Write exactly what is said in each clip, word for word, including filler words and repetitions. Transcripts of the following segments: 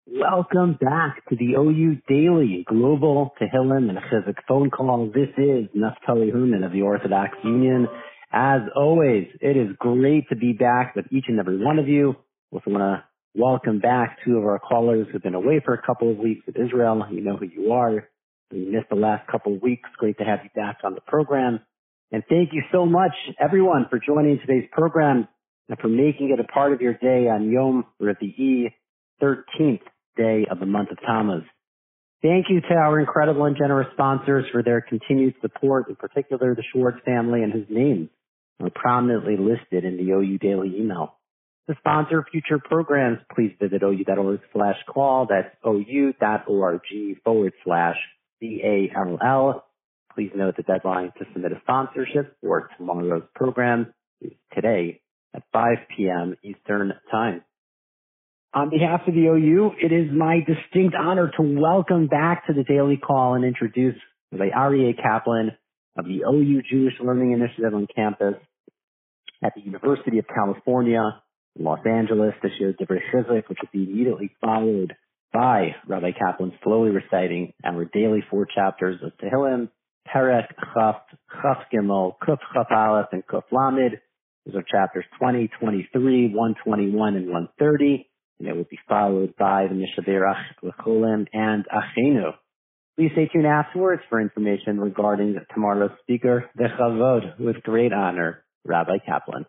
Welcome back to the O U Daily Global Tehillim and Chizuk phone call. This is Naftali Human of the Orthodox Union. As always, it is great to be back with each and every one of you. Also want to welcome back two of our callers who've been away for a couple of weeks with Israel. You know who you are. We missed the last couple of weeks. Great to have you back on the program. And thank you so much, everyone, for joining today's program and for making it a part of your day on Yom Revi'i, thirteenth day of the month of Tammuz. Thank you to our incredible and generous sponsors for their continued support, in particular the Schwartz family and whose names are prominently listed in the O U Daily email. To sponsor future programs, please visit ou.org slash call. That's ou.org forward slash C A L L. Please note the deadline to submit a sponsorship for tomorrow's program is today at five p.m. Eastern Time. On behalf of the O U, it is my distinct honor to welcome back to the Daily Call and introduce Rabbi Aryeh Kaplan of the O U Jewish Learning Initiative on campus at the University of California in Los Angeles to share Divrei Chizuk, which will be immediately followed by Rabbi Kaplan slowly reciting our daily four chapters of Tehillim, Perek, Chaf, Chaf Gimel, Kuf Chaf Aleph, and Kuf Lamed. Those are chapters twenty, twenty-three, one twenty-one, and one thirty. And it will be followed by the Mishaberach, L'cholim, and Achenu. Please stay tuned afterwards for information regarding tomorrow's speaker, the Chavod, with great honor, Rabbi Kaplan.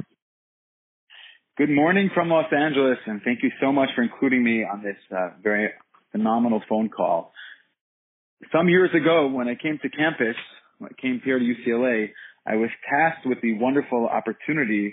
Good morning from Los Angeles, and thank you so much for including me on this uh, very phenomenal phone call. Some years ago, when I came to campus, when I came here to U C L A, I was tasked with the wonderful opportunity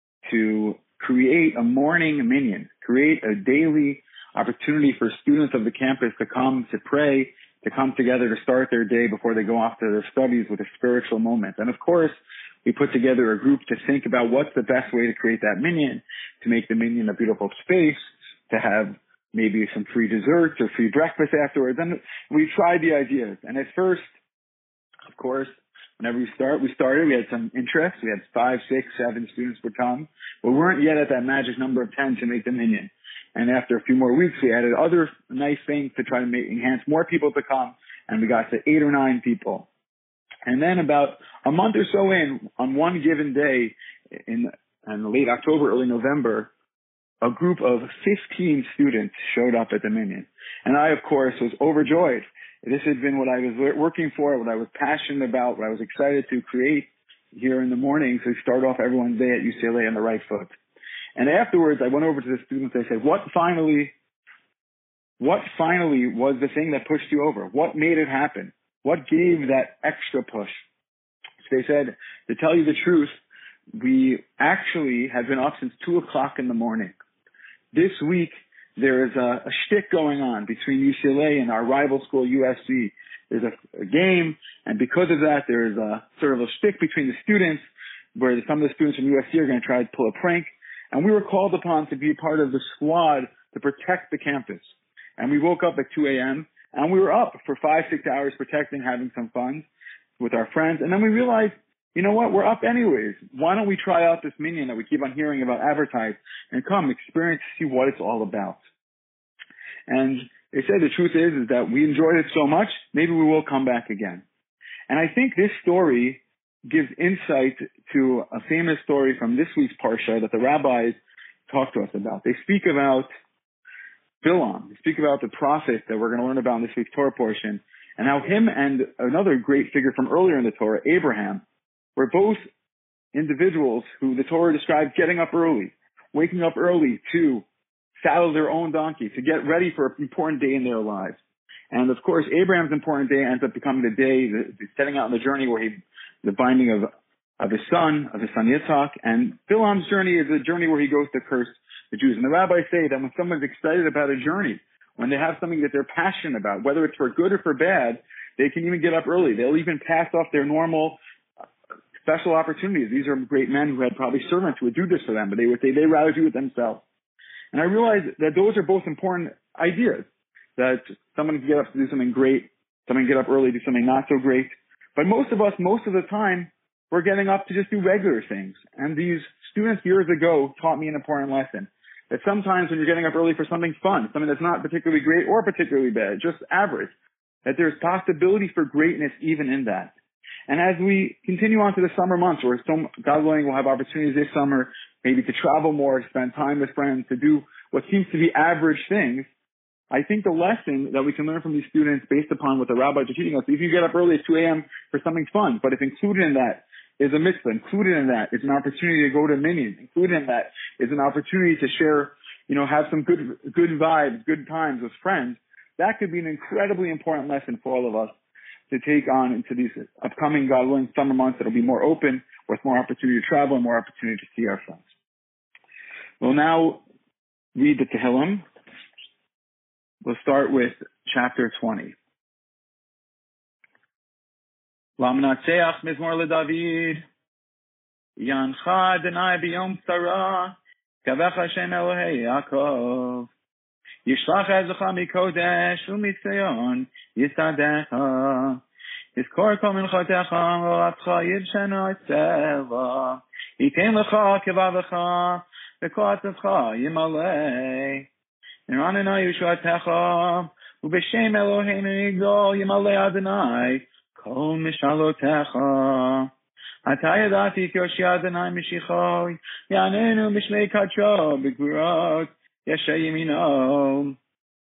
to create a morning minyan, create a daily opportunity for students of the campus to come to pray, to come together to start their day before they go off to their studies with a spiritual moment. And of course, we put together a group to think about what's the best way to create that minyan, to make the minyan a beautiful space, to have maybe some free desserts or free breakfast afterwards. And we tried the ideas. And at first, of course, whenever we start, we started, we had some interest. We had five, six, seven students would come. But we weren't yet at that magic number of ten to make the minyan. And after a few more weeks, we added other nice things to try to make, enhance more people to come. And we got to eight or nine people. And then about a month or so in, on one given day in, in late October, early November, a group of fifteen students showed up at the minyan. And I, of course, was overjoyed. This had been what I was working for, what I was passionate about, what I was excited to create here in the morning to start off everyone's day at U C L A on the right foot. And afterwards, I went over to the students. I said, what finally, what finally was the thing that pushed you over? What made it happen? What gave that extra push? So they said, to tell you the truth, we actually had been up since two o'clock in the morning. This week, there is a, a shtick going on between U C L A and our rival school, U S C. There's a, a game, and because of that, there is a sort of a shtick between the students where some of the students from U S C are going to try to pull a prank. And we were called upon to be part of the squad to protect the campus. And we woke up at two a.m., and we were up for five, six hours protecting, having some fun with our friends. And then we realized, you know what, we're up anyways. Why don't we try out this minyan that we keep on hearing about advertised and come experience, see what it's all about. And they said the truth is, is that we enjoyed it so much, maybe we will come back again. And I think this story gives insight to a famous story from this week's Parsha that the rabbis talk to us about. They speak about Bilam. They speak about the prophet that we're going to learn about in this week's Torah portion, and how him and another great figure from earlier in the Torah, Abraham, were both individuals who the Torah describes getting up early, waking up early to saddle their own donkey, to get ready for an important day in their lives. And of course, Abraham's important day ends up becoming the day, the, the setting out on the journey where he, the binding of, of his son, of his son Yitzhak. And Bilam's journey is a journey where he goes to curse the Jews. And the rabbis say that when someone's excited about a journey, when they have something that they're passionate about, whether it's for good or for bad, they can even get up early. They'll even pass off their normal special opportunities. These are great men who had probably servants who would do this for them, but they would say they'd rather do it themselves. And I realized that those are both important ideas, that someone can get up to do something great, someone can get up early, do something not so great. But most of us, most of the time, we're getting up to just do regular things. And these students years ago taught me an important lesson, That sometimes when you're getting up early for something fun, something that's not particularly great or particularly bad, just average, that there's possibility for greatness even in that. And as we continue on to the summer months, where some, God willing, we'll have opportunities this summer, maybe to travel more, to spend time with friends, to do what seems to be average things, I think the lesson that we can learn from these students based upon what the rabbis are teaching us, if you get up early at two a.m. for something fun, but if included in that is a mitzvah, included in that is an opportunity to go to minyan, included in that is an opportunity to share, you know, have some good, good vibes, good times with friends, that could be an incredibly important lesson for all of us to take on into these upcoming, God willing, summer months that'll be more open, with more opportunity to travel and more opportunity to see our friends. We'll now read the Tehillim. We'll start with chapter twenty. Lamnatseach mizmor leDavid, Yancha Adonai b'yom tzara, Kavech Hashem Elohei Yaakov, Yishlach ezecha mikodesh u'mitzayon yisadecha, Yizkor kol minchotecha v'oratcha yidshena etzela, Yitein lecha kevavecha v'kol atzavcha yimalei, Niranena Yeshuatecha u'b'shem Eloheinu yigdol yimalei Adonai kol mishalotecha. Atah yadati ki Yoshi Adonai mishicho yanenu mishlei kadsho b'gvurot Yesha Yemino.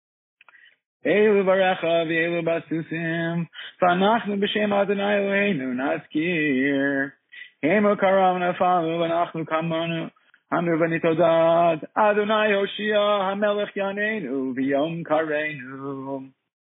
Elu barecha v'elu basusim, v'anachnu b'shem Adonai Eloheinu nazkir. Hemu karam nafalu v'anachnu kamanu, hanu v'nitodad. Adonai Hoshia hamelech yanenu v'yom karenu.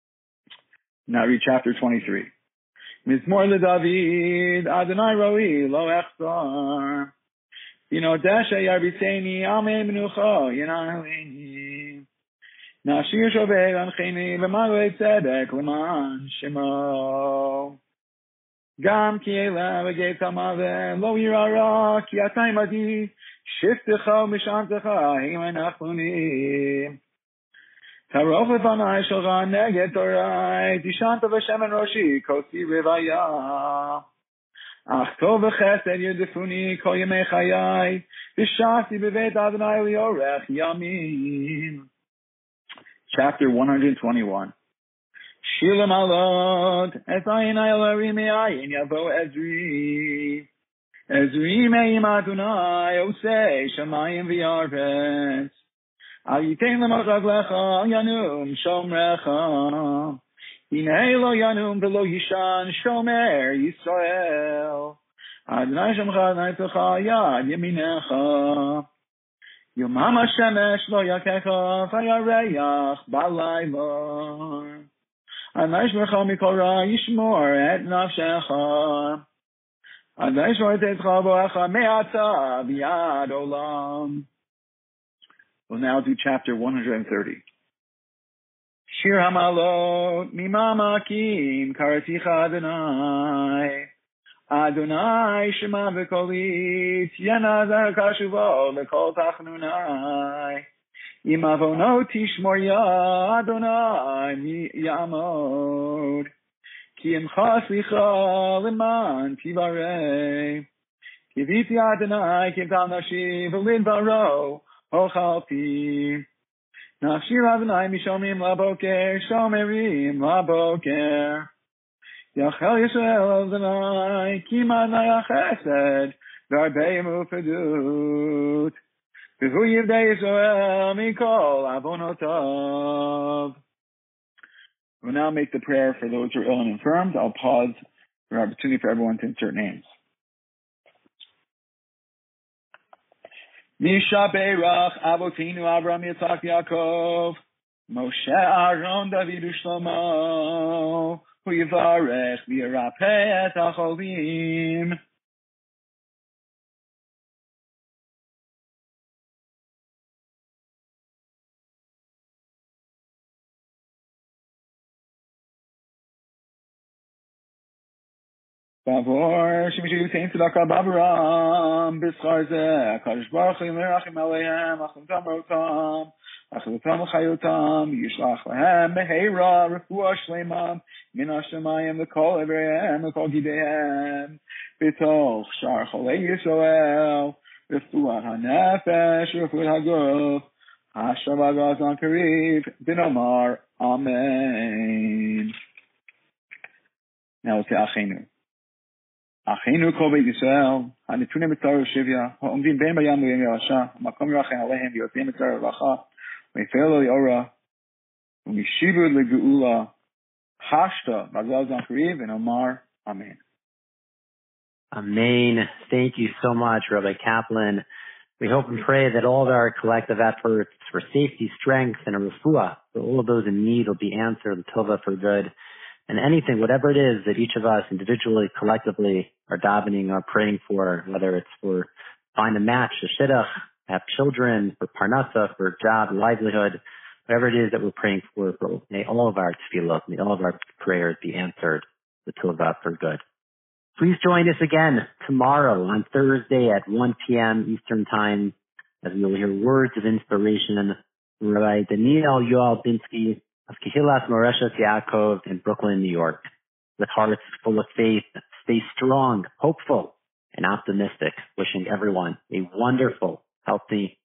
Now read chapter twenty-three. Mizmor leDavid, Adonai roi lo echzar. Yino desha yarbiteni amei menucha yenaleni. Nashir shovei ancheni v'malei tzedek leman shemo. Gam ki eila v'geit hamave lo yirara ki atay madi shiftecha mishantecha hima nachluni. Taroch lefanai shalcha neged torai tishanta v'shemen roshi kosi rivaya. Ach tov v'chesed yedefuni kol yemei chayai v'shati b'veit Adonai liorech yamim. Chapter one hundred twenty-one. Shir malot es ayin ayalarim me'ayin yavo Ezri. Ezri me'im Adonai osei shamayim v'yarvetz. Al yitein lemachaglecha al yanum shomrecha. Hinei lo yanum v'lo yishan shomer Yisrael. Adonai shemcha Adonai techa yad yeminecha. Yomam hashemesh lo yakecha v'yareach balayla. Adonai shmecha mikol ra yishmor et nafshecha. Adonai shmor et etcha boecha me'ata v'yad olam. We'll now do chapter one hundred thirty. Shir Hamalot Mimama Kim Karaticha Adonai Adonai Shema V'Kolit Yenazar Kashuvo L'Kol Tachnunai Imavonot Tishmor Ya Adonai Yamod Ki Imcha Slicha L'man Tivarei Kiviti Adonai Kivtal Nashi V'Lid Varo Ochalpi Nafshir Adonai Mishomim Laboker Shomerim Laboker Yachel Yisrael Adonai Kima Naya Chesed Darbeim Ufedut V'hu Yivdei Yisrael Mikol Avonotav. We'll now make the prayer for those who are ill and infirmed. I'll pause for an opportunity for everyone to insert names. Misha Beirach, Avotinu, Avram, Yitzhak, Yaakov, Moshe, Aaron, David, Shlomo, Hu Yivarech, V'yirapeh et Acholim. Bavor, Shemishu Yussein Tzedakah Bavaram, B'schar Zeh, HaKadosh Baruch Hu Yirachim Aleihem, Achlutam Rotam, Achlutam Chayotam, Yishlach Lahem, Meheira, Refuah Shleimam, Min HaShemayim, L'kol Evreihem, L'kol Gideihem, B'toch Shar Cholei Yisrael, Refuah HaNefesh, Refuah HaGuf, Hashem Agazon Kariv, Dinomar, Amen. Now we'll say Achenu. Achenu Kol Beit Yisrael, HaNetunim B'Torah Shivya, HaOmdim Ben Bayam V'Yem Yerasha, HaMakom Yirachem Alehem, V'Yotzim B'Torah Racha, V'Yifel Lo Yorah, V'Mishivu L'Geula, Hashta Agazon Kariv, and Omar, Amen. Amen. Thank you so much, Rabbi Kaplan. We hope and pray that all of our collective efforts for safety, strength, and a refuah for all of those in need will be answered, the tova for good. And anything, whatever it is that each of us individually, collectively are davening or praying for, whether it's for find a match, a shidduch, have children, for parnasa, for job, livelihood, whatever it is that we're praying for, may all of our tefillot, may all of our prayers be answered, the tova for good. Please join us again tomorrow on Thursday at one p.m. Eastern Time as we will hear words of inspiration from Rabbi Daniel Yoel Binsky of Kehillas Moreshet Yaakov in Brooklyn, New York. With hearts full of faith, stay strong, hopeful, and optimistic. Wishing everyone a wonderful, healthy,